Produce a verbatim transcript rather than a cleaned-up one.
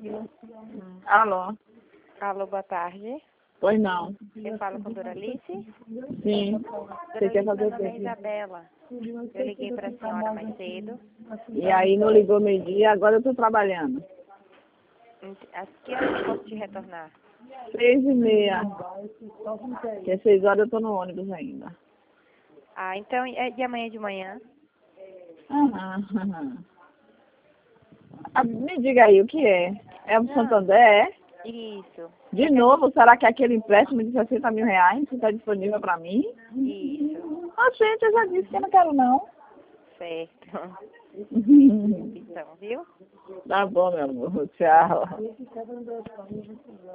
Alô? Alô, boa tarde. Pois não. Eu falo com a Doralice. Sim. Você quer fazer Meu o nome é quê? Isabela. Eu liguei para a senhora mais cedo. E aí não ligou meio-dia, agora eu tô trabalhando. A que hora eu posso te retornar? Seis e meia. Porque às seis horas eu tô no ônibus ainda. Ah, então é de amanhã de manhã? Aham, aham. Ah, me diga aí, o que é? É o Não. Santander, é? Isso. De É que- novo, será que é aquele empréstimo de sessenta mil reais que está disponível para mim? Isso. Ah, gente, eu já disse que eu não quero não. Certo. Então, viu? Tá bom, meu amor. Tchau.